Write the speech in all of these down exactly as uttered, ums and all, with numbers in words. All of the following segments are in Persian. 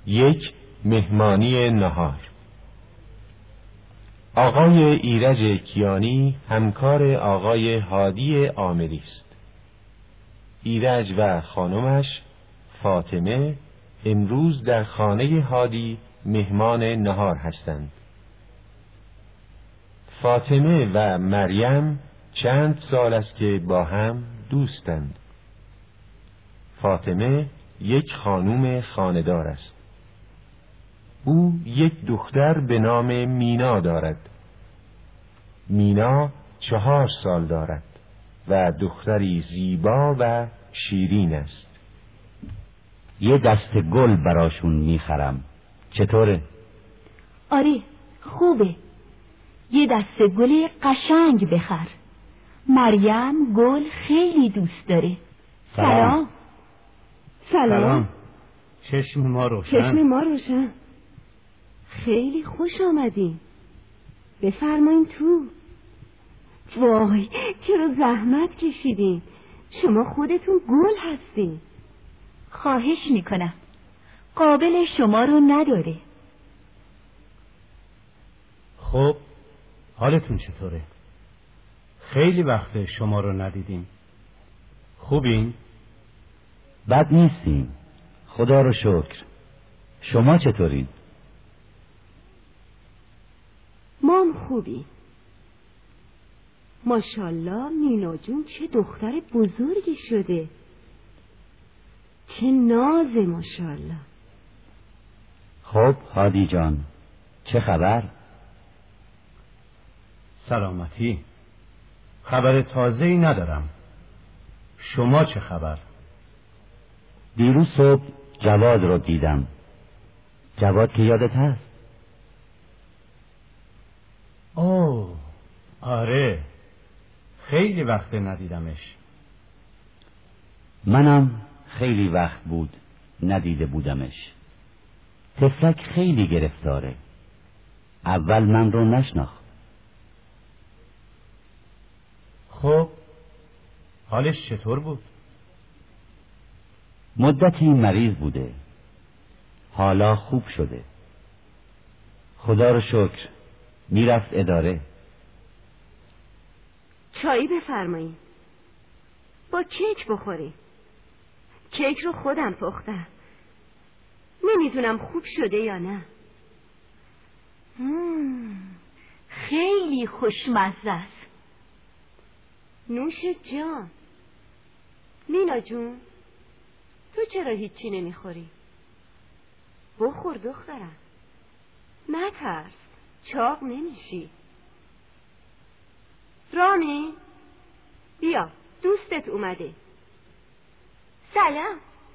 یک مهمانی نهار. آقای ایرج کیانی همکار آقای هادی عامری است. ایرج و خانمش فاطمه امروز در خانه هادی مهمان نهار هستند. فاطمه و مریم چند سال است که با هم دوستند. فاطمه یک خانوم خانه‌دار است. او یک دختر به نام مینا دارد. مینا چهار سال دارد و دختری زیبا و شیرین است. یه دست گل براشون میخرم، چطوره؟ آره خوبه، یه دست گل قشنگ بخر. مریم گل خیلی دوست داره. سلام. سلام. سلام. چشم ما روشن. چشم ما روشن. خیلی خوش آمدین. بفرمایین تو. وای چرا زحمت کشیدین؟ شما خودتون گل هستین. خواهش میکنم، قابل شما رو نداره. خب حالتون چطوره؟ خیلی وقت شما رو ندیدیم. خوبین؟ بد نیستیم، خدا رو شکر. شما چطورین؟ ما هم خوبیم. ماشاءالله مینا جون چه دختر بزرگی شده. چه نازه ماشاءالله. خب هادی جان چه خبر؟ سلامتی. خبر تازه‌ای ندارم. شما چه خبر؟ دیروز صبح جواد رو دیدم. جواد که یادت هست؟ اوه آره، خیلی وقت ندیدمش. منم خیلی وقت بود ندیده بودمش. طفلک خیلی گرفتاره. اول من رو نشناخت. خب حالش چطور بود؟ مدتی مریض بوده، حالا خوب شده. خدا رو شکر میرفت اداره. چایی بفرمایین. با کیک بخوریم. کیک رو خودم پختم. نمیدونم خوب شده یا نه. مم. خیلی خوشمزه است. نوش جان. مینا جون تو چرا هیچی نمیخوری؟ بخور دخترم، نترس، چاق نمیشی. رامی بیا دوستت اومده. سلام.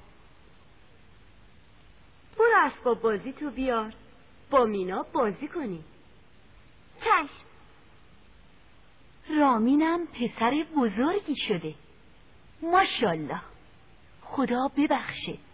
برو اسباب بازی تو بیار، با مینا بازی کنی. چشم. رامینم پسر بزرگی شده. ماشاءالله، خدا ببخشه.